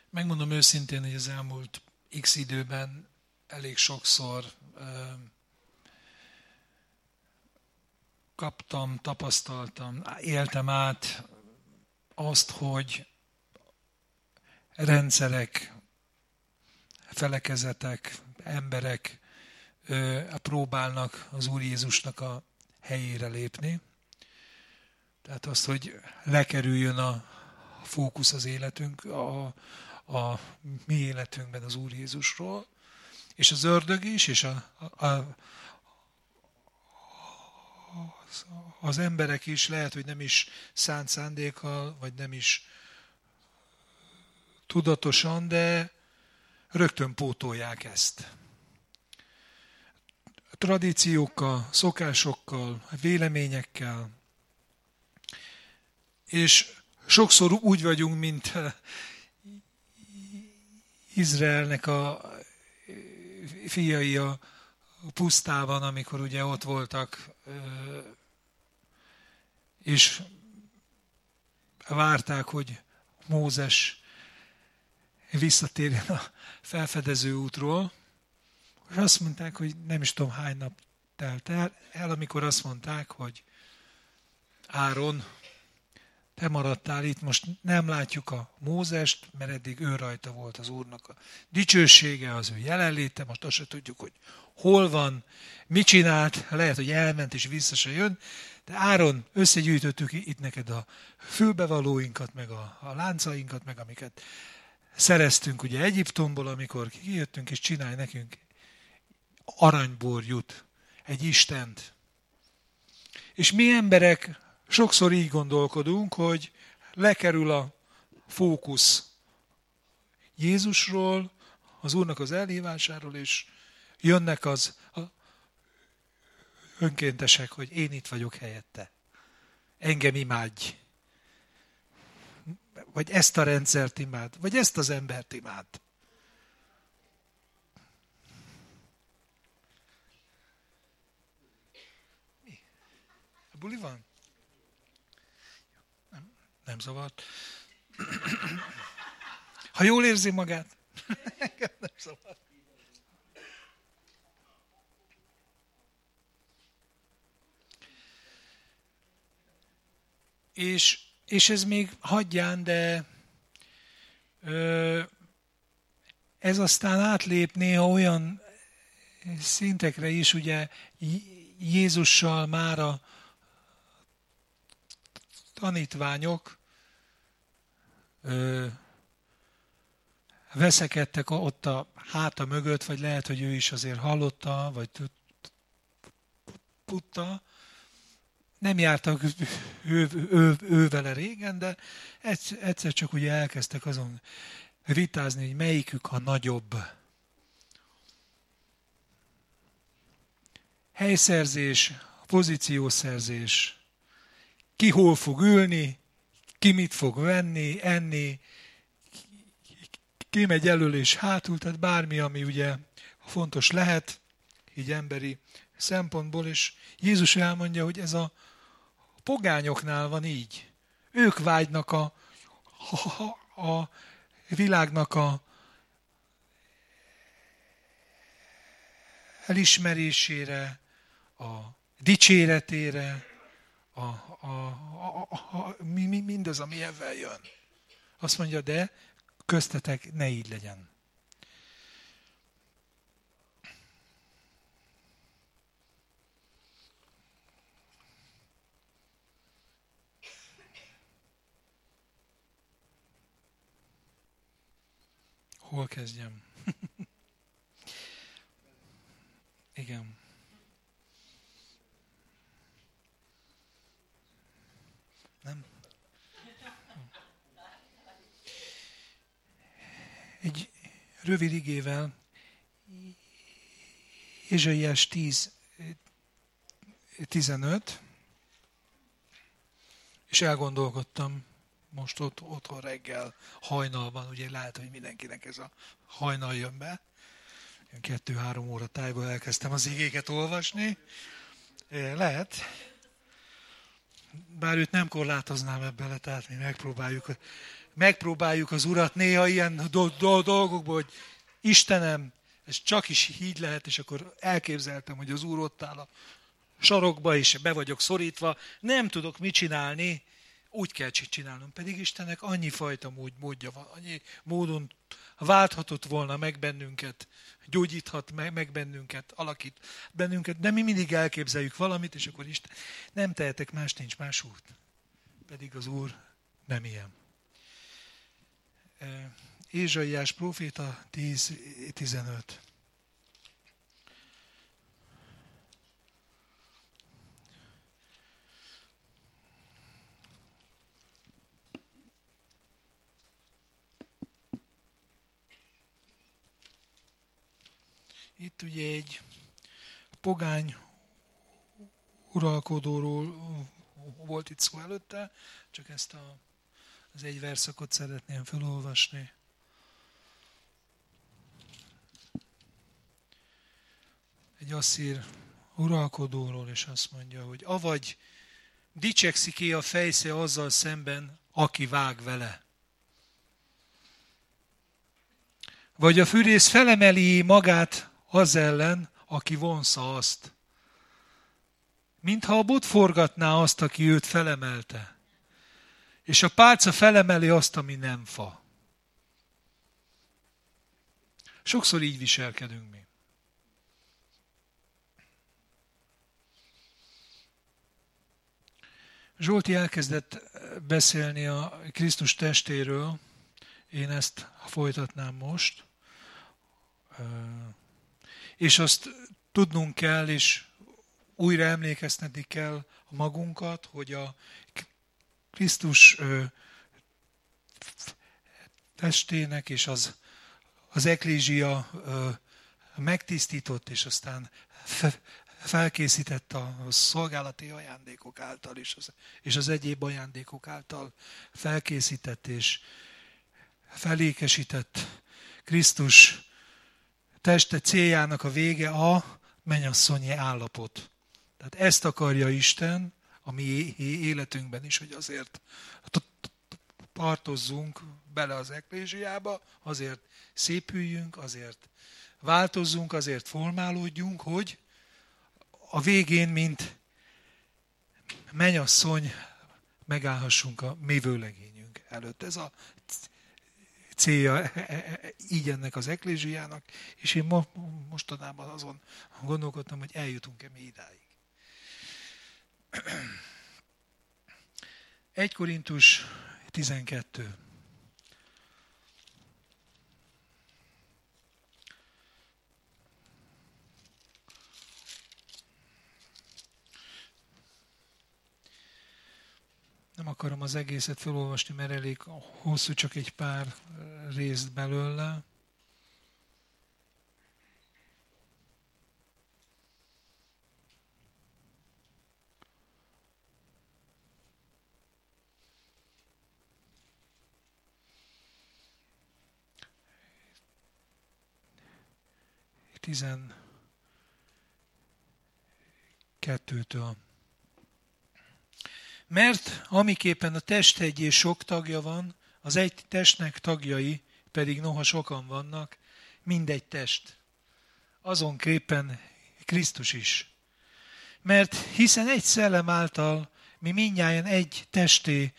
Megmondom őszintén, hogy az elmúlt x időben elég sokszor kaptam, tapasztaltam, éltem át azt, hogy rendszerek, felekezetek, emberek próbálnak az Úr Jézusnak a helyére lépni. Tehát azt, hogy lekerüljön a fókusz az életünk, a mi életünkben az Úr Jézusról, és az ördög is, és az emberek is lehet, hogy nem is szánt szándékkal, vagy nem is tudatosan, de rögtön pótolják ezt. Tradíciókkal, szokásokkal, véleményekkel, és sokszor úgy vagyunk, mint Izraelnek a fiai a pusztában, amikor ugye ott voltak, és várták, hogy Mózes visszatérjen a felfedező útról, és azt mondták, hogy nem is tudom hány nap telt el, amikor azt mondták, hogy Áron, te maradtál itt, most nem látjuk a Mózest, mert eddig ő rajta volt az Úrnak a dicsősége, az ő jelenléte, most azt se tudjuk, hogy hol van, mit csinált, lehet, hogy elment és vissza se jön, de Áron, összegyűjtöttük itt neked a fülbevalóinkat, meg a láncainkat, meg amiket szereztünk ugye Egyiptomból, amikor kijöttünk, és csinálj nekünk aranyborjut, egy Istent. És mi emberek sokszor így gondolkodunk, hogy lekerül a fókusz Jézusról, az Úrnak az elhívásáról, és jönnek az önkéntesek, hogy én itt vagyok helyette. Engem imádj. Vagy ezt a rendszert imád, vagy ezt az embert imád. Mi? A buli van? Nem zavart. Ha jól érzi magát, nem zavart. És ez még hagyján, de ez aztán átlép néha olyan szintekre is, ugye Jézussal már a tanítványok veszekedtek ott a háta mögött, vagy lehet, hogy ő is azért hallotta, vagy tudta. Nem jártak ő vele régen, de egyszer csak ugye elkezdtek azon vitázni, hogy melyikük a nagyobb. Helyszerzés, pozíciószerzés, ki hol fog ülni, ki mit fog venni, enni, ki megy elől és hátul, tehát bármi, ami ugye fontos lehet, így emberi szempontból, és Jézus elmondja, hogy ez a pogányoknál van így. Ők vágynak a világnak a elismerésére, a dicséretére, mindaz, ami ebben jön. Azt mondja, de köztetek ne így legyen. Hol kezdjem? Igen. Nem? Egy rövid igével, Ézsaiás 10:15, és elgondolkodtam most otthon reggel, hajnalban, ugye lehet, hogy mindenkinek ez a hajnal jön be. 2-3 óra tájból elkezdtem az igéket olvasni. Lehet. Bár őt nem korlátoznám ebbe le, tehát mi megpróbáljuk megpróbáljuk az Urat néha ilyen dolgokból, hogy Istenem, ez csak is így lehet, és akkor elképzeltem, hogy az Úr ott áll a sarokba, és be vagyok szorítva, nem tudok mit csinálni, úgy kell csinálnom. Pedig Istennek annyi fajta módja van, annyi módon válthatott volna meg bennünket, gyógyíthat meg bennünket, alakít bennünket, de mi mindig elképzeljük valamit, és akkor Isten, nem tehetek más, nincs más út. Pedig az Úr nem ilyen. Ézsaiás próféta 10:15. Itt ugye egy pogány uralkodóról volt itt szó előtte, csak ezt az egy verszakot szeretném felolvasni. Egy asszír uralkodóról, és azt mondja, hogy avagy dicsekszik-e a fejsze azzal szemben, aki vág vele. Vagy a fűrész felemeli magát az ellen, aki vonsza azt. Mintha a bot forgatná azt, aki őt felemelte. És a pálca felemeli azt, ami nem fa. Sokszor így viselkedünk mi. Zsolti elkezdett beszélni a Krisztus testéről, én ezt folytatnám most. És azt tudnunk kell, és újra emlékeztetni kell magunkat, hogy a Krisztus testének és az eklézsia megtisztított, és aztán felkészített a szolgálati ajándékok által és az egyéb ajándékok által felkészített és felékesített Krisztus teste céljának a vége a mennyasszonyi állapot. Tehát ezt akarja Isten a mi életünkben is, hogy azért tartozzunk bele az eklézsiába, azért szépüljünk, azért változzunk, azért formálódjunk, hogy a végén, mint mennyasszony, megállhassunk a mi vőlegényünk előtt. Ez a célja így ennek az eklézsiának, és én mostanában azon gondolkodtam, hogy eljutunk-e mi idáig. 1 Korintus 12. Nem akarom az egészet felolvasni, mert elég hosszú, csak egy pár részt belőle. Kettőtől. Mert amiképpen a test egy és sok tagja van, az egy testnek tagjai pedig noha sokan vannak, mindegy test. Azonképpen Krisztus is. Mert hiszen egy szellem által mi mindnyájan egy testé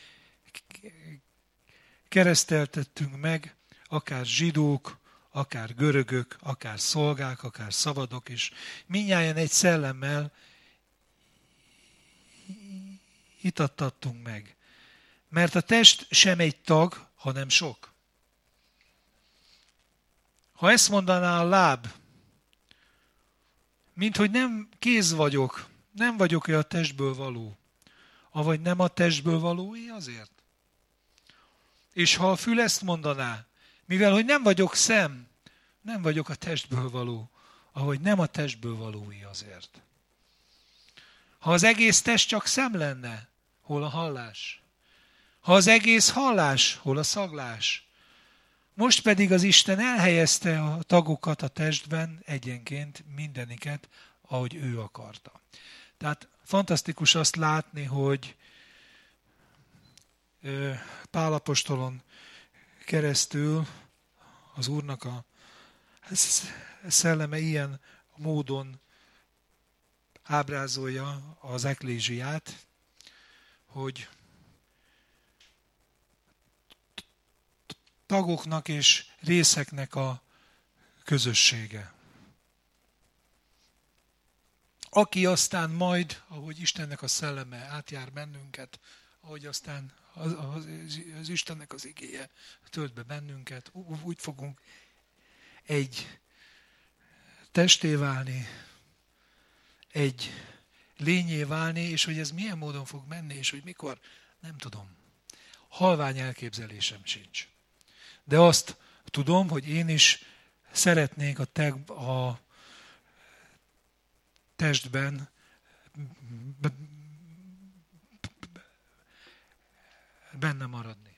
kereszteltettünk meg, akár zsidók, akár görögök, akár szolgák, akár szabadok is. Mindnyájan egy szellemmel itattattunk meg. Mert a test sem egy tag, hanem sok. Ha ezt mondaná a láb, mint hogy nem kéz vagyok, nem vagyok a testből való, avagy nem a testből valóé azért. És ha a fül ezt mondaná, mivel hogy nem vagyok szem, nem vagyok a testből való, ahogy nem a testből valóé azért. Ha az egész test csak szem lenne, hol a hallás? Ha az egész hallás, hol a szaglás? Most pedig az Isten elhelyezte a tagokat a testben egyenként mindeniket, ahogy ő akarta. Tehát fantasztikus azt látni, hogy Pál apostolon keresztül az Úrnak a szelleme ilyen módon ábrázolja az eklézsiát, hogy tagoknak és részeknek a közössége. Aki aztán majd, ahogy Istennek a szelleme átjár bennünket, ahogy aztán az Istennek az igéje tölt be bennünket, úgy fogunk egy testé válni, egy lényé válni, és hogy ez milyen módon fog menni, és hogy mikor, nem tudom. Halvány elképzelésem sincs. De azt tudom, hogy én is szeretnék a testben benne maradni.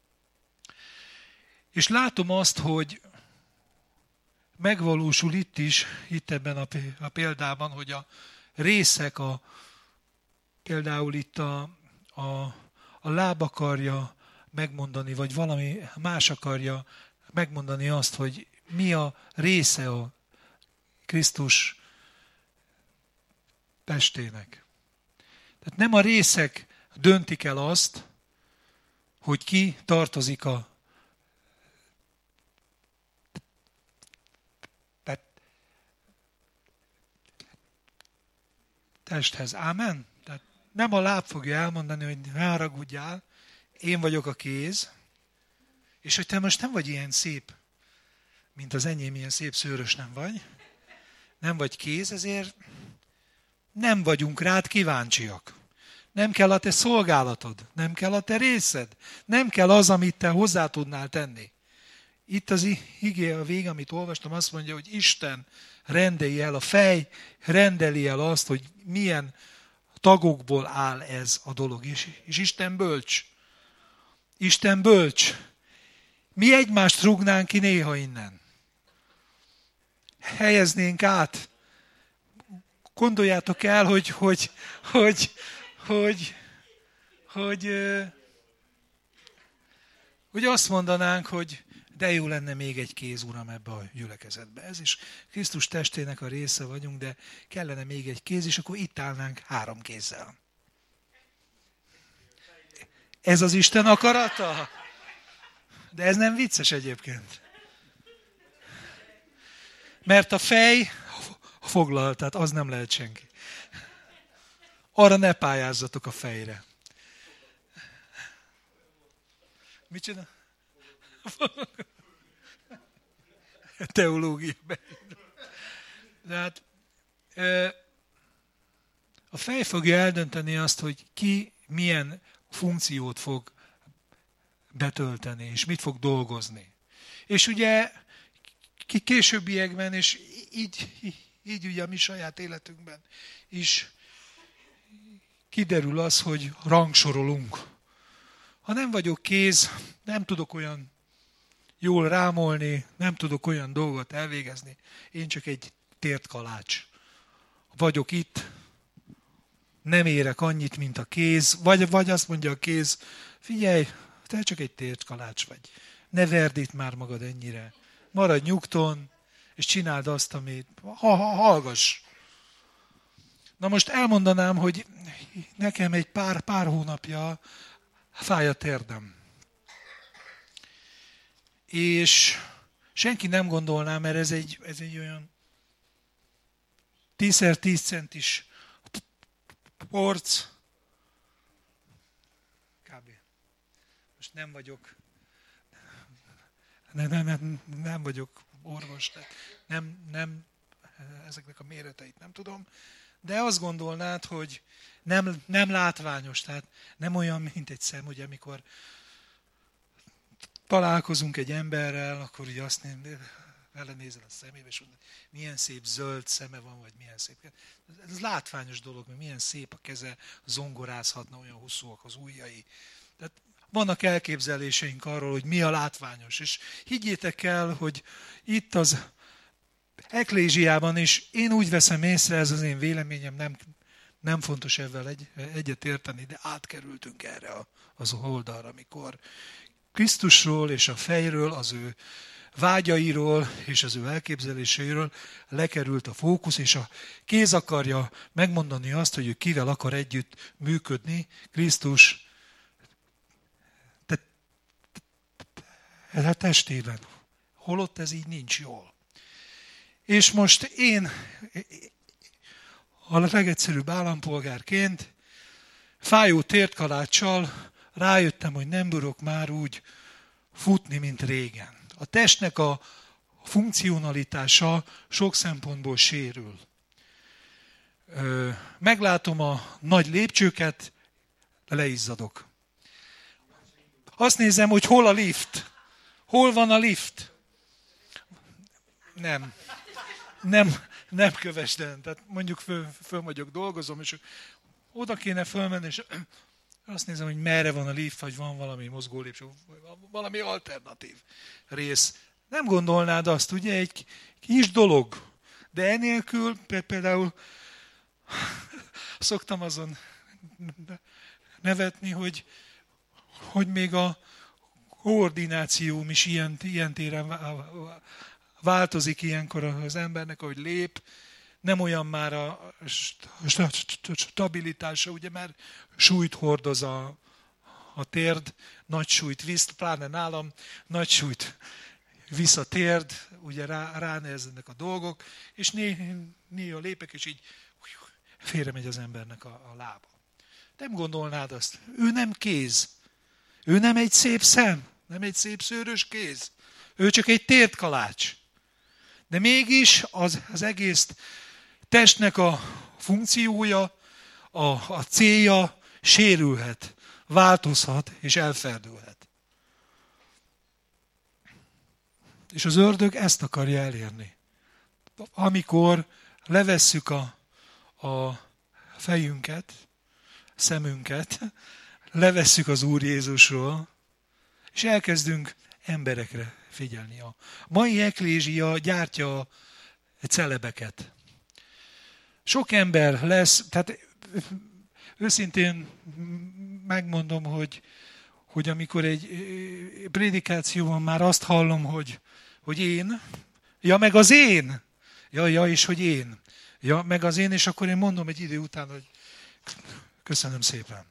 És látom azt, hogy megvalósul itt is, itt ebben a példában, hogy a részek, például itt a láb akarja megmondani, vagy valami más akarja megmondani azt, hogy mi a része a Krisztus testének. Tehát nem a részek döntik el azt, hogy ki tartozik a testhez. Ámen? Tehát nem a láb fogja elmondani, hogy ne haragudjál, én vagyok a kéz, és hogy te most nem vagy ilyen szép, mint az enyém, ilyen szép szőrös nem vagy, nem vagy kéz, ezért nem vagyunk rád kíváncsiak. Nem kell a te szolgálatod, nem kell a te részed, nem kell az, amit te hozzá tudnál tenni. Itt az igé a vége, amit olvastam, azt mondja, hogy Isten rendeli el, a fej rendeli el azt, hogy milyen tagokból áll ez a dolog. És Isten bölcs. Isten bölcs. Mi egymást rúgnánk ki néha innen. Helyeznénk át. Gondoljátok el, hogy azt mondanánk, hogy de jó lenne még egy kéz, Uram, ebbe a gyülekezetbe. Ez is Krisztus testének a része vagyunk, de kellene még egy kéz, és akkor itt állnánk 3 kézzel. Ez az Isten akarata? De ez nem vicces egyébként. Mert a fej foglal, tehát az nem lehet senki. Arra ne pályázzatok a fejre. Mit csinál? Teológia. De hát, a fej fogja eldönteni azt, hogy ki milyen funkciót fog betölteni, és mit fog dolgozni. És ugye későbbiekben, és így ugye a mi saját életünkben is kiderül az, hogy rangsorolunk. Ha nem vagyok kéz, nem tudok olyan jól rámolni, nem tudok olyan dolgot elvégezni. Én csak egy tért kalács. Vagyok itt, nem érek annyit, mint a kéz, vagy azt mondja a kéz, figyelj, te csak egy tért kalács vagy. Ne verd itt már magad ennyire. Maradj nyugton, és csináld azt, amit... Hallgass. Na most elmondanám, hogy nekem egy pár hónapja fáj a térdem. És senki nem gondolná, mert ez egy olyan 10x10 centis porc. Kb. Most nem vagyok orvos, nem ezeknek a méreteit nem tudom, de azt gondolnád, hogy nem látványos, tehát nem olyan, mint egy szem, ugye, amikor találkozunk egy emberrel, akkor ugye azt vele nézel a szemébe, és mondod, milyen szép zöld szeme van, vagy milyen szép. Ez látványos dolog, mert milyen szép a keze, zongorázhatna, olyan hosszúak az ujjai. Tehát vannak elképzeléseink arról, hogy mi a látványos. És higgyétek el, hogy itt az eklézsiában is én úgy veszem észre, ez az én véleményem, nem fontos ezzel egyet érteni, de átkerültünk erre az oldalra, amikor Krisztusról és a fejről, az ő vágyairól és az ő elképzeléseiről lekerült a fókusz, és a kéz akarja megmondani azt, hogy ő kivel akar együtt működni. Krisztus testében. Holott ez így nincs jól. És most én a legegyszerűbb állampolgárként fájó tértkaláccsal rájöttem, hogy nem bírok már úgy futni, mint régen. A testnek a funkcionalitása sok szempontból sérül. Meglátom a nagy lépcsőket, leizzadok. Azt nézem, hogy hol a lift. Hol van a lift? Nem kövesd el. Tehát mondjuk föl vagyok, dolgozom, és oda kéne fölmenni, és azt nézem, hogy merre van a lift, vagy van valami mozgó lépcső, valami alternatív rész. Nem gondolnád azt, ugye, egy kis dolog. De enélkül például szoktam azon nevetni, hogy még a koordinációm is ilyen téren változik ilyenkor az embernek, ahogy lép. Nem olyan már a stabilitása, ugye, mert súlyt hordoz a térd, nagy súlyt visz, pláne nálam, nagy súlyt visz a térd, ugye ránehezednek a dolgok, és néha lépek, és így félre megy az embernek a lába. Nem gondolnád azt. Ő nem kéz. Ő nem egy szép szem, nem egy szép szőrös kéz. Ő csak egy tértkalács. De mégis az egész testnek a funkciója, a célja sérülhet, változhat és elferdülhet. És az ördög ezt akarja elérni. Amikor levesszük a fejünket, szemünket, levesszük az Úr Jézusról, és elkezdünk emberekre figyelni. A mai eklézsia gyártja a celebeket. Sok ember lesz, tehát őszintén megmondom, hogy amikor egy prédikációban már azt hallom, hogy én, ja meg az én, ja és hogy én, ja meg az én, és akkor én mondom egy idő után, hogy köszönöm szépen.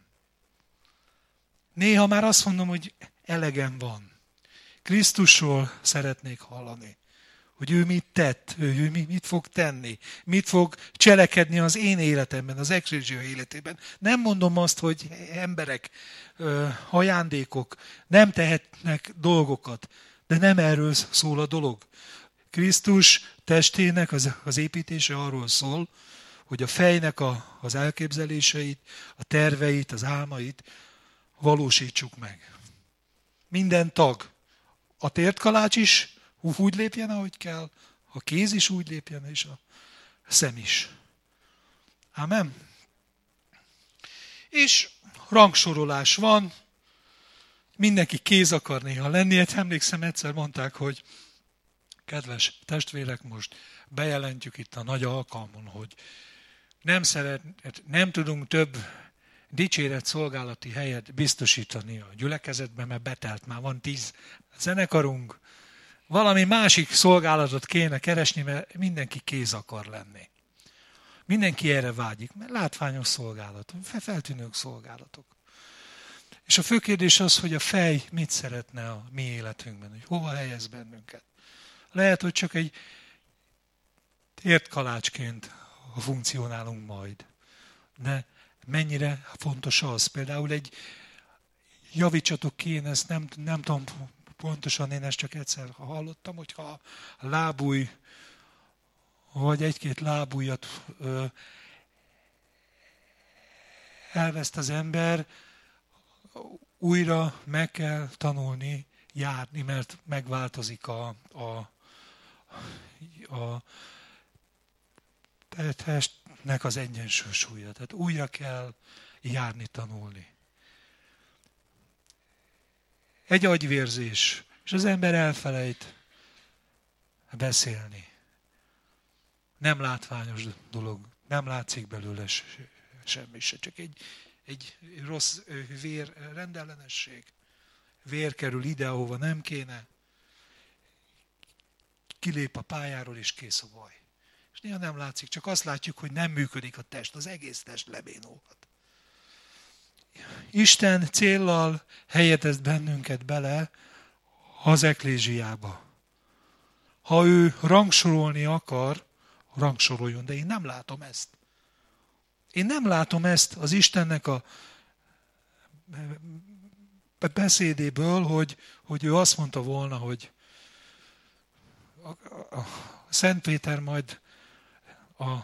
Néha már azt mondom, hogy elegem van. Krisztusról szeretnék hallani. Hogy ő mit tett, ő mit fog tenni, mit fog cselekedni az én életemben, az eklézsia életében. Nem mondom azt, hogy emberek, ajándékok nem tehetnek dolgokat, de nem erről szól a dolog. Krisztus testének az építése arról szól, hogy a fejnek az elképzeléseit, a terveit, az álmait valósítsuk meg. Minden tag. A tértkalács is úgy lépjen, ahogy kell, a kéz is úgy lépjen, és a szem is. Ámen? És rangsorolás van, mindenki kéz akar néha lenni. Emlékszem, egyszer mondták, hogy kedves testvérek, most bejelentjük itt a nagy alkalmon, hogy nem tudunk több dicséret szolgálati helyet biztosítani a gyülekezetben, mert betelt, már van 10 zenekarunk. Valami másik szolgálatot kéne keresni, mert mindenki kéz akar lenni. Mindenki erre vágyik, mert látványos szolgálatok, feltűnők szolgálatok. És a fő kérdés az, hogy a fej mit szeretne a mi életünkben, hogy hova helyez bennünket. Lehet, hogy csak egy tértkalácsként funkcionálunk majd. De mennyire fontos az? Például javítsatok ki, én ezt nem tudom pontosan, én ezt csak egyszer hallottam, hogyha a lábúj, vagy egy-két lábújat elveszt az ember, újra meg kell tanulni járni, mert megváltozik a testnek az egyensúlya. Tehát újra kell járni, tanulni. Egy agyvérzés, és az ember elfelejt beszélni. Nem látványos dolog, nem látszik belőle semmi se, csak egy rossz rendellenesség, vér kerül ide, ahova nem kéne, kilép a pályáról, és kész a baj. És néha nem látszik, csak azt látjuk, hogy nem működik a test, az egész test lebénulhat. Isten céllal helyezett bennünket bele az eklézsiába. Ha ő rangsorolni akar, rangsoroljon, de én nem látom ezt. Én nem látom ezt az Istennek a beszédéből, hogy ő azt mondta volna, hogy a Szent Péter majd a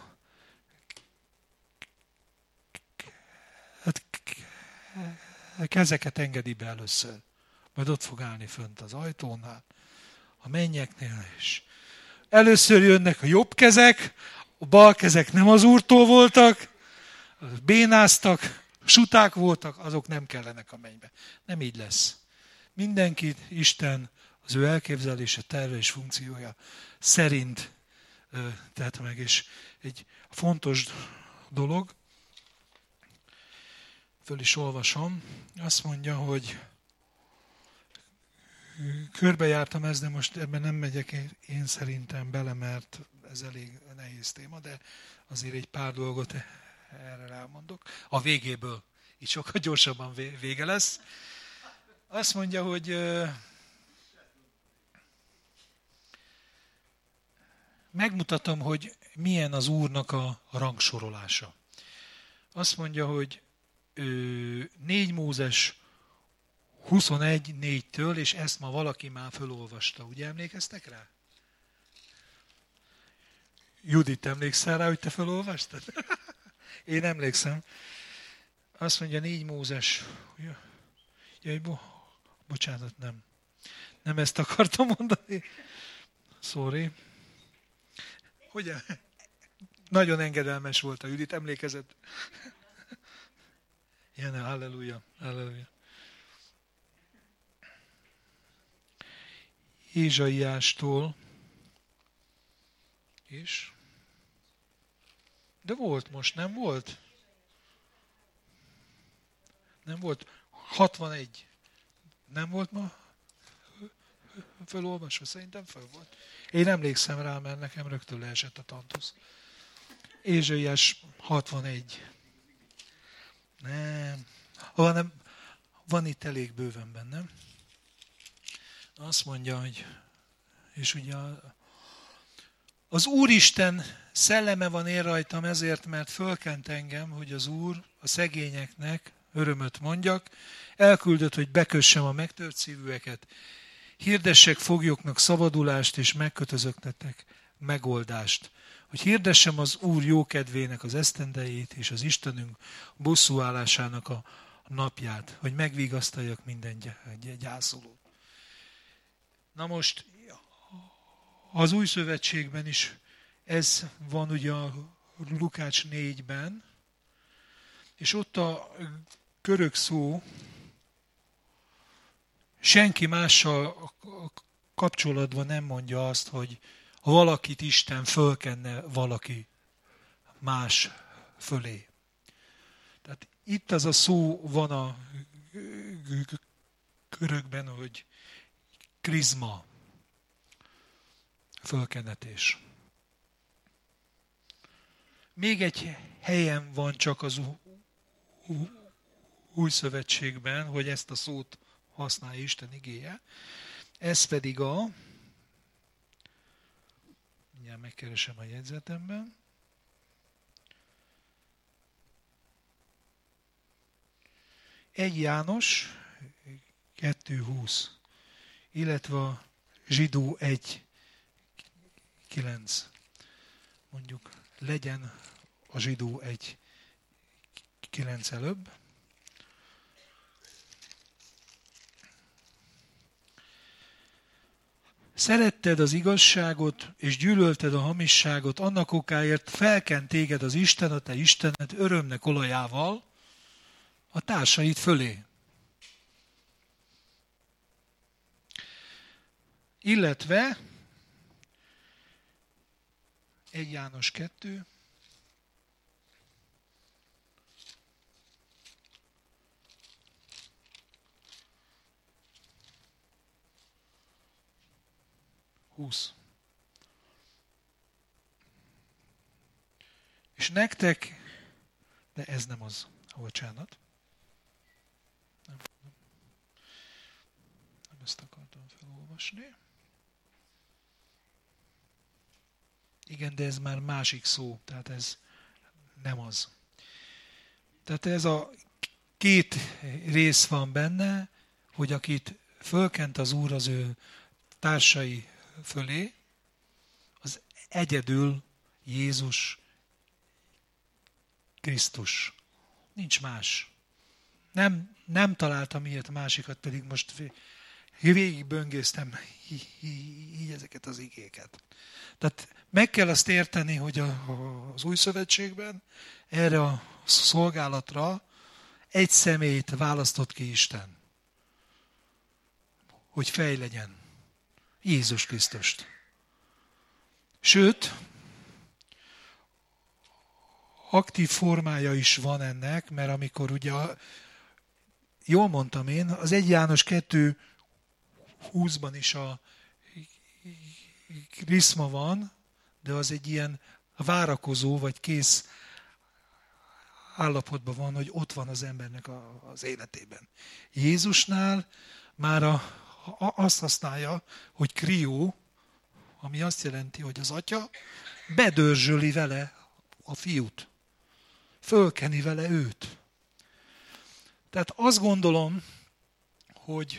kezeket engedi be először. Majd ott fog állni fönt az ajtónál, a mennyeknél is. Először jönnek a jobb kezek, a bal kezek nem az Úrtól voltak, bénáztak, suták voltak, azok nem kellenek a mennybe. Nem így lesz. Mindenkit Isten az ő elképzelése, terve és funkciója szerint tett meg. És egy fontos dolog, föl is olvasom, azt mondja, hogy körbejártam ezt, de most ebben nem megyek én szerintem bele, mert ez elég nehéz téma, de azért egy pár dolgot erre elmondok. A végéből így sokkal gyorsabban vége lesz. Azt mondja, hogy megmutatom, hogy milyen az Úrnak a rangsorolása. Azt mondja, hogy 4 Mózes 21:4-től, és ezt ma valaki már fölolvasta. Ugye emlékeztek rá? Judit, emlékszel rá, hogy te fölolvastad? Én emlékszem. Azt mondja 4 Mózes. Jaj, bocsánat, nem. Nem ezt akartam mondani. Sorry. Hogy nagyon engedelmes volt a Judit, emlékezett? Jene, halleluja, halleluja. Ézsaiástól is. De volt most, nem volt? Nem volt? 61. Nem volt ma? Fölolvasva? Szerintem föl volt. Én emlékszem rá, mert nekem rögtön leesett a tantusz. Ézsaiás 61. Nem. Van itt elég bőven bennem. Azt mondja, hogy és ugye az Úristen szelleme van én rajtam ezért, mert fölkent engem, hogy az Úr a szegényeknek örömöt mondjak, elküldött, hogy bekössem a megtört szívűeket, hirdessek foglyoknak szabadulást, és megkötözöknek megoldást, hogy hirdessem az Úr jókedvének az esztendejét, és az Istenünk bosszúállásának a napját, hogy megvigasztaljak minden gyászolót. Na most az Új Szövetségben is ez van ugye a Lukács 4-ben, és ott a görög szó senki mással kapcsolatban nem mondja azt, hogy valakit Isten fölkenne valaki más fölé. Tehát itt az a szó van a görögben, hogy krizma, fölkenetés. Még egy helyen van csak az Új Szövetségben, hogy ezt a szót használja Isten igéje. Ez pedig mindjárt megkeresem a jegyzetemben. Egy János 2:20, illetve a Zsidó 1:9. Mondjuk legyen a Zsidó 1:9 előbb. Szeretted az igazságot, és gyűlölted a hamisságot, annak okáért felkent téged az Isten, a te Istened örömnek olajával a társaid fölé. Illetve 1 János 2, 20. És nektek, de ez nem az, bocsánat. Nem ezt akartam felolvasni. Igen, de ez már másik szó, tehát ez nem az. Tehát ez a két rész van benne, hogy akit fölkent az Úr az ő társai fölé, az egyedül Jézus Krisztus. Nincs más. Nem találtam ilyet másikat, pedig most végig böngésztem így ezeket az igéket. Tehát meg kell azt érteni, hogy az Új Szövetségben erre a szolgálatra egy személyt választott ki Isten, hogy fej legyen. Jézus Krisztust. Sőt, aktív formája is van ennek, mert amikor ugye, jól mondtam én, az 1 János 2:20-ban is a kriszma van, de az egy ilyen várakozó vagy kész állapotban van, hogy ott van az embernek az életében. Jézusnál már azt használja, hogy krió, ami azt jelenti, hogy az atya bedörzsöli vele a fiút. Fölkeni vele őt. Tehát azt gondolom, hogy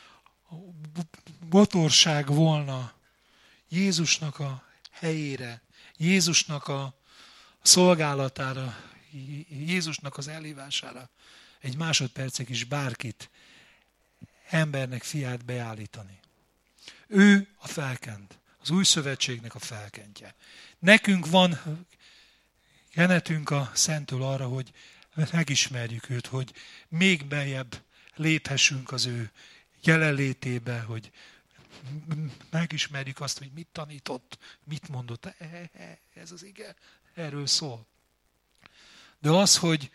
botorság volna Jézusnak a helyére, Jézusnak a szolgálatára, Jézusnak az elhívására egy másodpercig is bárkit, embernek fiát beállítani. Ő a felkent, az új szövetségnek a felkentje. Nekünk van kenetünk a Szenttől arra, hogy megismerjük őt, hogy még beljebb léphessünk az ő jelenlétébe, hogy megismerjük azt, hogy mit tanított, mit mondott. Ez az ige, erről szól. De az, hogy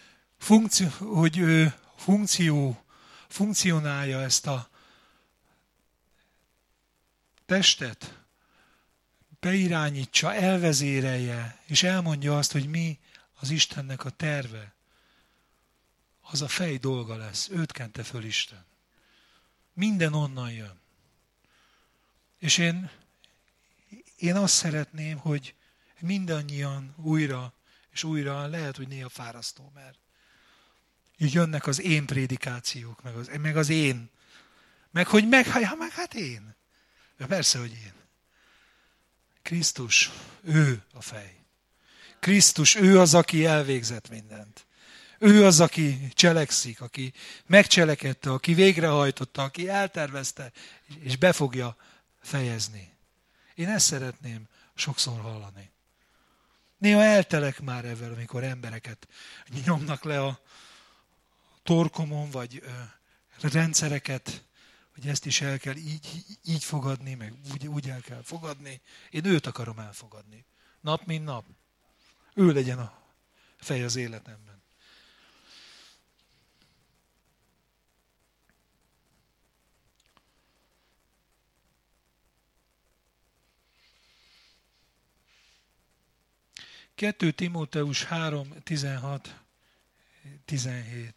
funkcionálja ezt a testet, beirányítsa, elvezérelje, és elmondja azt, hogy mi az Istennek a terve, az a fej dolga lesz. Őt kente föl Isten. Minden onnan jön. És én azt szeretném, hogy mindannyian újra és újra, lehet, hogy néha fárasztó, mert így jönnek az én prédikációk, meg az én. Meg hát én. Persze, hogy én. Krisztus, ő a fej. Krisztus, ő az, aki elvégzett mindent. Ő az, aki cselekszik, aki megcselekedte, aki végrehajtotta, aki eltervezte, és be fogja fejezni. Én ezt szeretném sokszor hallani. Néha eltelek már ezzel, amikor embereket nyomnak le a torkomon, vagy rendszereket, hogy ezt is el kell így fogadni, meg úgy el kell fogadni. Én őt akarom elfogadni. Nap mint nap. Ő legyen a fej az életemben. Kettő Timóteus 3:16-17.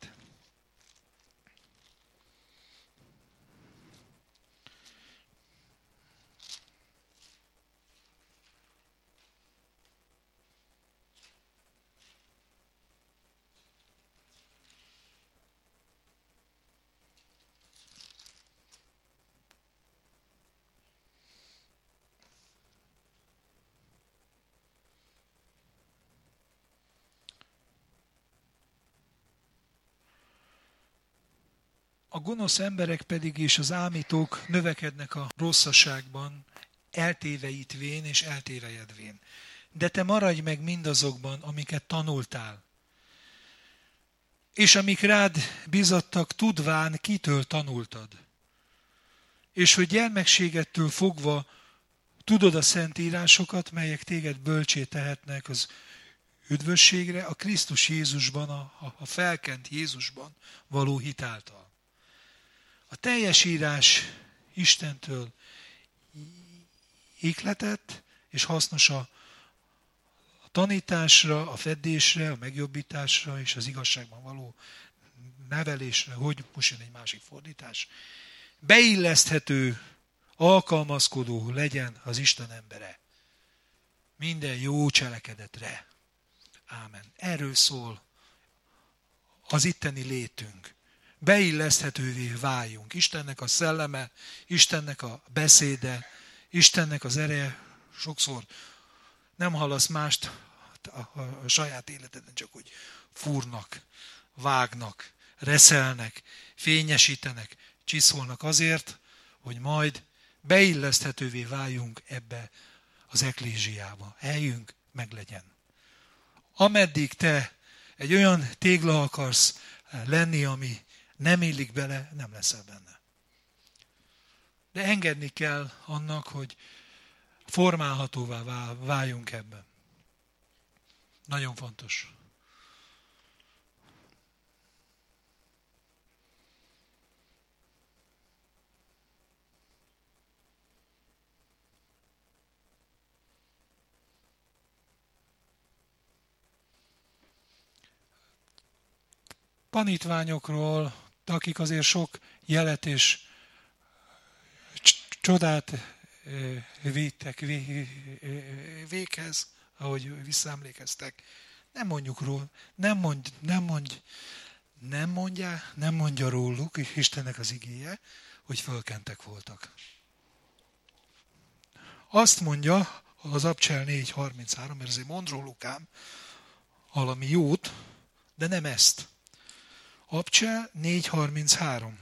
A gonosz emberek pedig és az ámítók növekednek a rosszaságban, eltéveitvén és eltévejedvén. De te maradj meg mindazokban, amiket tanultál. És amik rád bizattak, tudván, kitől tanultad. És hogy gyermekségettől fogva tudod a szentírásokat, melyek téged bölcsé tehetnek az üdvösségre, a Krisztus Jézusban, a felkent Jézusban való hitáltal. A teljes írás Istentől ihletet, és hasznos a tanításra, a fedésre, a megjobbításra és az igazságban való nevelésre, hogy most jön egy másik fordítás. Beilleszthető, alkalmazkodó legyen az Isten embere. Minden jó cselekedetre. Ámen. Erről szól az itteni létünk. Beilleszthetővé váljunk. Istennek a szelleme, Istennek a beszéde, Istennek az ereje. Sokszor nem hallasz mást a saját életeden, csak hogy fúrnak, vágnak, reszelnek, fényesítenek, csiszolnak azért, hogy majd beilleszthetővé váljunk ebbe az eklézsiába. Helyünk meglegyen. Ameddig te egy olyan tégla akarsz lenni, ami nem illik bele, nem leszel benne. De engedni kell annak, hogy formálhatóvá váljunk ebben. Nagyon fontos. Tanítványokról, akik azért sok jelet és csodát vittek véghez, ahogy visszaemlékeztek. Nem mondjuk róla, nem mondja róluk Istennek az igéje, hogy fölkentek voltak. Azt mondja az Abcsel 4.33, mert azért mond róluk ám valami jót, de nem ezt. Abcsel 4.33.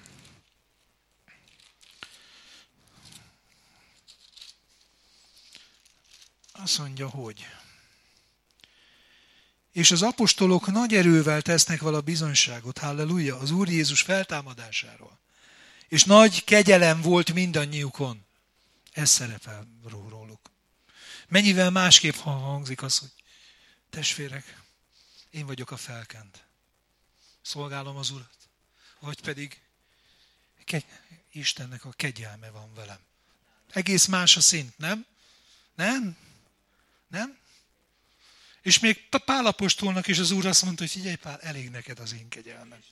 Azt mondja, hogy és az apostolok nagy erővel tesznek vala bizonyságot, halleluja, az Úr Jézus feltámadásáról. És nagy kegyelem volt mindannyiukon. Ez szerepel róluk. Mennyivel másképp hangzik az, hogy testvérek, én vagyok a felkent. Szolgálom az Urat. Vagy pedig Istennek a kegyelme van velem. Egész más a szint, nem? Nem? És még Pál apostolnak is az Úr azt mondta, hogy figyelj Pál, elég neked az én kegyelmem.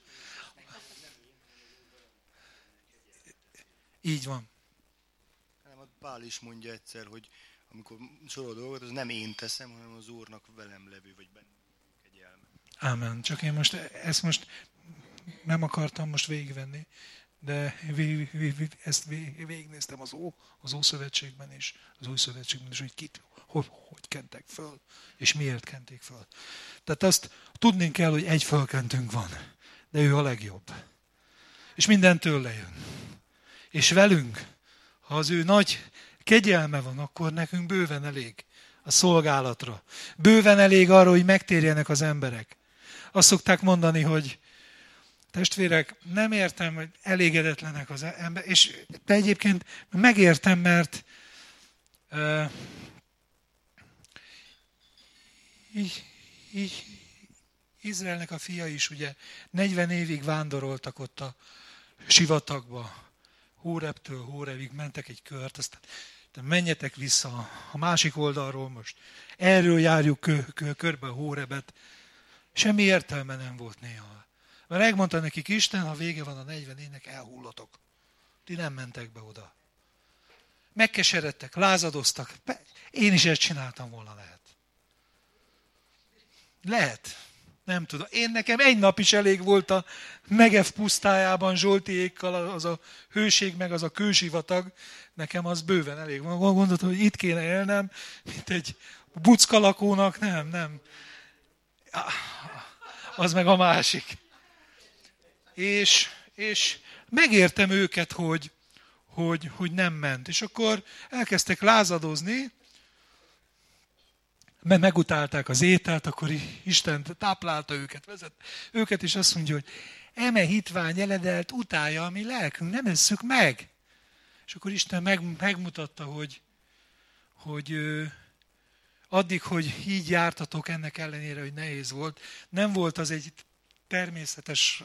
Így van. Pál is mondja egyszer, hogy amikor sorol dolgot, az nem én teszem, hanem az Úrnak velem levő, vagy bennem kegyelme. Ámen. Csak én ezt most nem akartam most végigvenni, de ezt végignéztem az Ószövetségben is, az Új Szövetségben is, hogy hogy kentek föl, és miért kenték föl. Tehát azt tudni kell, hogy egy fölkentünk van, de ő a legjobb. És minden tőle jön. És velünk, ha az ő nagy kegyelme van, akkor nekünk bőven elég a szolgálatra. Bőven elég arra, hogy megtérjenek az emberek. Azt szokták mondani, hogy testvérek, nem értem, hogy elégedetlenek az ember, és de egyébként megértem, mert így Izraelnek a fiai is ugye 40 évig vándoroltak ott a sivatagba. Hórebtől Hórebig mentek egy kört, aztán menjetek vissza a másik oldalról most. Erről járjuk körbe a Hórebet. Semmi értelme nem volt néha. Mert megmondta nekik Isten, ha vége van a 40 évnek, elhullatok. Ti nem mentek be oda. Megkeseredtek, lázadoztak. Én is ezt csináltam volna, lehet. Lehet. Nem tudom. Nekem egy nap is elég volt a Negev pusztájában Zsoltiékkal, az a hőség, meg az a kősivatag. Nekem az bőven elég. Gondoltam, hogy itt kéne élnem, mint egy bucka lakónak. Nem. Az meg a másik. És megértem őket, hogy nem ment. És akkor elkezdtek lázadozni, mert megutálták az ételt, akkor Isten táplálta őket, vezet őket, és azt mondja, hogy eme hitvány eledelt utálja a mi lelkünk, nem esszük meg. És akkor Isten megmutatta, hogy addig, hogy így jártatok ennek ellenére, hogy nehéz volt, nem volt az egy természetes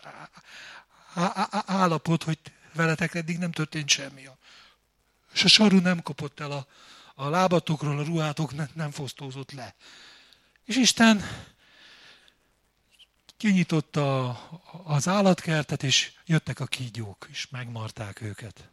állapot, hogy veletek eddig nem történt semmi. És a saru nem kopott el a lábatokról a ruhátok nem fosztózott le. És Isten kinyitotta az állatkertet, és jöttek a kígyók, és megmarták őket.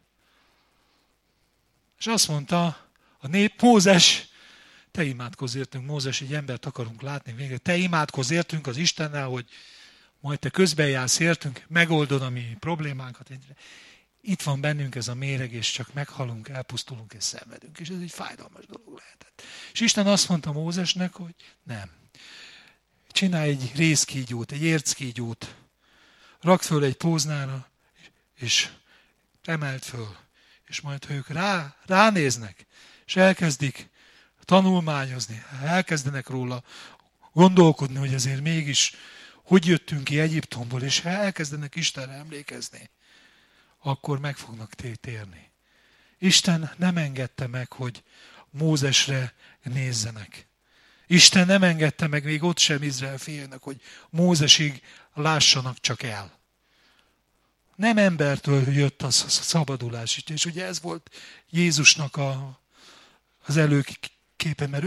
És azt mondta a nép, Mózes, te imádkozz értünk, Mózes, egy embert akarunk látni végre, te imádkozz értünk az Istennel, hogy majd te közbenjársz értünk, megoldod a mi problémánkat. Itt van bennünk ez a méreg, és csak meghalunk, elpusztulunk és szenvedünk. És ez egy fájdalmas dolog lehetett. És Isten azt mondta Mózesnek, hogy nem. Csinálj egy rézkígyót, egy érckígyót, rakd föl egy póznára, és emeld föl. És majd, ha ők ránéznek, és elkezdik tanulmányozni, elkezdenek róla gondolkodni, hogy azért mégis hogy jöttünk ki Egyiptomból, és ha elkezdenek Istenre emlékezni, akkor meg fognak térni. Isten nem engedte meg, hogy Mózesre nézzenek. Isten nem engedte meg még ott sem Izrael fiainak, hogy Mózesig lássanak csak el. Nem embertől jött a szabadulás. És ugye ez volt Jézusnak az előképe, mert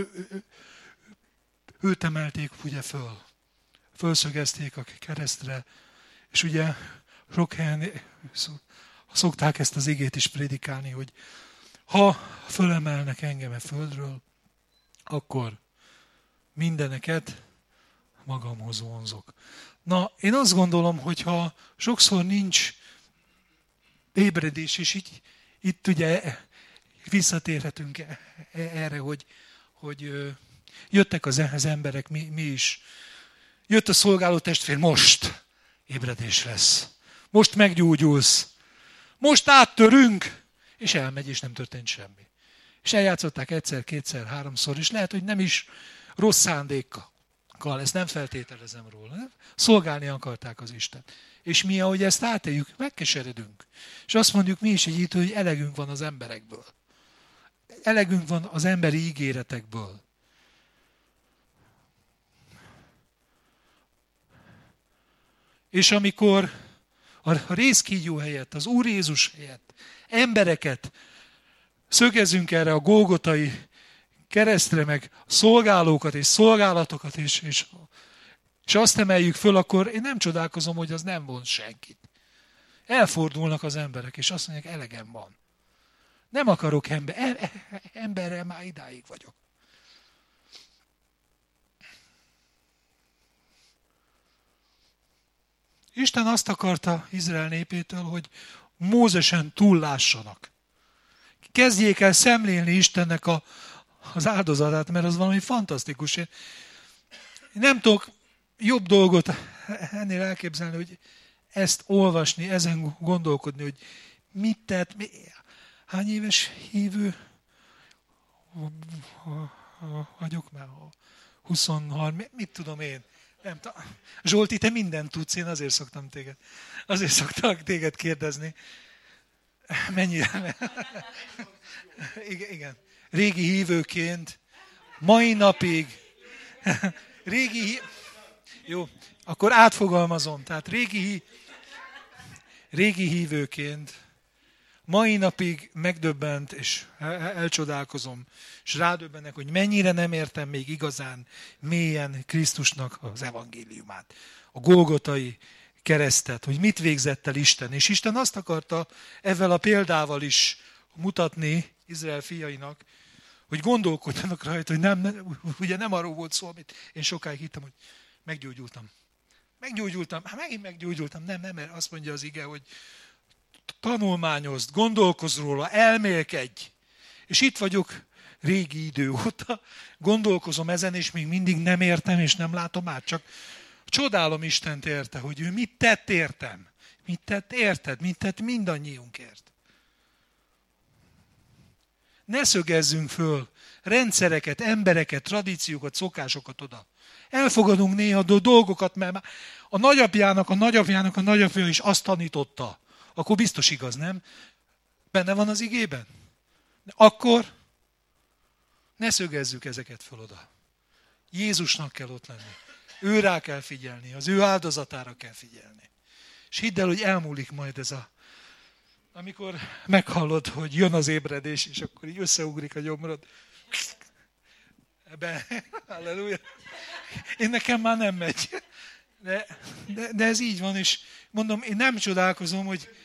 őt emelték ugye föl. Fölszögezték a keresztre, és ugye sok helyen szokták ezt az igét is prédikálni, hogy ha fölemelnek engem a földről, akkor mindeneket magamhoz vonzok. Na, én azt gondolom, hogyha sokszor nincs ébredés, és itt ugye visszatérhetünk erre, hogy jöttek az emberek, mi is. Jött a szolgáló testvér, most ébredés lesz. Most meggyógyulsz. Most áttörünk. És elmegy, és nem történt semmi. És eljátszották egyszer, kétszer, háromszor, és lehet, hogy nem is rossz szándékkal. Ezt nem feltételezem róla. Nem? Szolgálni akarták az Istent. És mi, ahogy ezt átéljük, megkeseredünk. És azt mondjuk mi is így, hogy elegünk van az emberekből. Elegünk van az emberi ígéretekből. És amikor a rézkígyó helyett, az Úr Jézus helyett embereket szögezünk erre a golgotai keresztre, meg szolgálókat és szolgálatokat, és azt emeljük föl, akkor én nem csodálkozom, hogy az nem von senkit. Elfordulnak az emberek, és azt mondják, elegem van. Nem akarok emberrel, már idáig vagyok. Isten azt akarta Izrael népétől, hogy Mózesen túllássanak. Kezdjék el szemlélni Istennek az áldozatát, mert az valami fantasztikus. Én nem tudok jobb dolgot ennél elképzelni, hogy ezt olvasni, ezen gondolkodni, hogy mit tett, hány éves hívő vagyok már, 23, mit tudom én. Nem Zsolti, te mindent tudsz, én azért szoktak téged kérdezni. Mennyire? Igen. Régi hívőként, mai napig, jó, akkor átfogalmazom, tehát régi hívőként, mai napig megdöbbent, és elcsodálkozom, és rádöbbenek, hogy mennyire nem értem még igazán mélyen Krisztusnak az evangéliumát. A golgotai keresztet, hogy mit végzett el Isten. És Isten azt akarta ezzel a példával is mutatni Izrael fiainak, hogy gondolkodjanak rajta, hogy ugye nem arról volt szó, amit én sokáig hittem, hogy meggyógyultam. Megint meggyógyultam. Nem, mert azt mondja az ige, hogy tanulmányozd, gondolkozz róla, elmélkedj. És itt vagyok régi idő óta, gondolkozom ezen, és még mindig nem értem, és nem látom át, csak csodálom Istent érte, hogy ő mit tett értem. Mit tett érted, mit tett mindannyiunkért. Ne szögezzünk föl rendszereket, embereket, tradíciókat, szokásokat oda. Elfogadunk néha dolgokat, mert a nagyapja is azt tanította. Akkor biztos igaz, nem? Benne van az igében? Akkor ne szögezzük ezeket föl oda. Jézusnak kell ott lenni. Ő rá kell figyelni, az ő áldozatára kell figyelni. És hidd el, hogy elmúlik majd amikor meghallod, hogy jön az ébredés, és akkor így összeugrik a gyomrod. Halleluja. Én nekem már nem megy. De ez így van, és mondom, én nem csodálkozom, hogy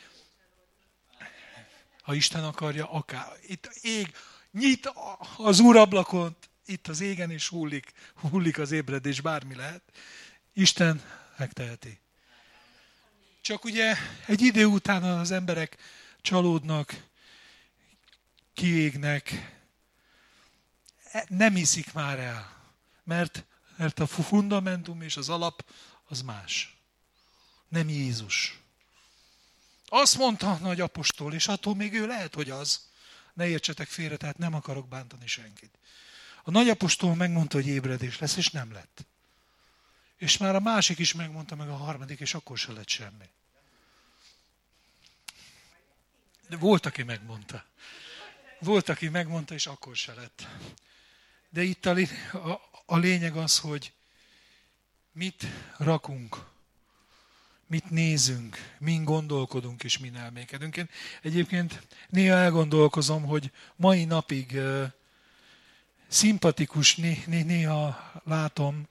ha Isten akarja, akár. Itt ég, nyit az Úr ablakont, itt az égen, és hullik az ébredés, bármi lehet. Isten megteheti. Csak ugye egy idő után az emberek csalódnak, kiégnek, nem hiszik már el, mert a fundamentum és az alap az más. Nem Jézus. Azt mondta a nagy apostol, és attól még ő lehet, hogy az. Ne értsetek félre, tehát nem akarok bántani senkit. A nagy apostol megmondta, hogy ébredés lesz, és nem lett. És már a másik is megmondta, meg a harmadik, és akkor se lett semmi. De volt, aki megmondta. Volt, aki megmondta, és akkor se lett. De itt a lényeg az, hogy mit rakunk, mit nézünk, min gondolkodunk és min elmékedünk. Én egyébként néha elgondolkozom, hogy mai napig szimpatikus, néha látom,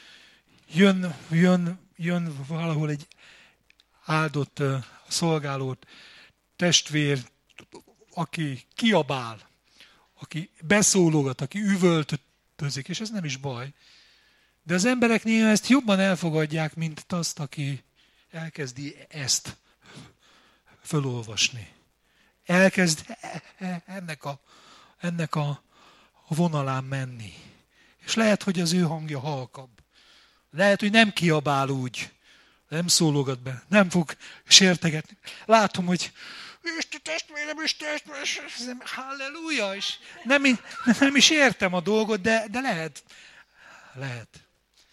jön valahol egy áldott szolgálót, testvér, aki kiabál, aki beszólogat, aki üvöltözik, és ez nem is baj. De az emberek néha ezt jobban elfogadják, mint azt, aki elkezdi ezt fölolvasni. Elkezd ennek a vonalán menni. És lehet, hogy az ő hangja halkabb. Lehet, hogy nem kiabál úgy, nem szólogat be, nem fog sértegetni. Látom, hogy Isten testvérem, halleluja, és nem is értem a dolgot, de lehet. Lehet.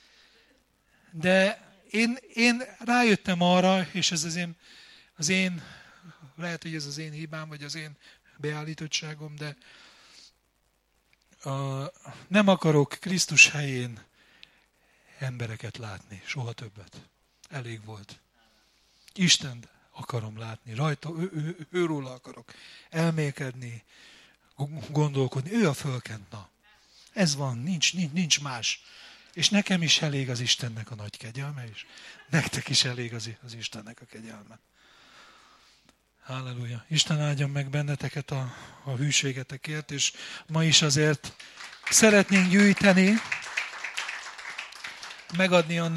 De én rájöttem arra, és ez az én, lehet, hogy ez az én hibám, vagy az én beállítottságom, de nem akarok Krisztus helyén embereket látni, soha többet. Elég volt. Istent akarom látni, rajta, őróla akarok elmélkedni, gondolkodni. Ő a fölkent, na. Ez van, nincs más. És nekem is elég az Istennek a nagy kegyelme, és nektek is elég az Istennek a kegyelme. Halleluja. Isten áldjon meg benneteket a hűségetekért, és ma is azért szeretnénk gyűjteni, megadni annak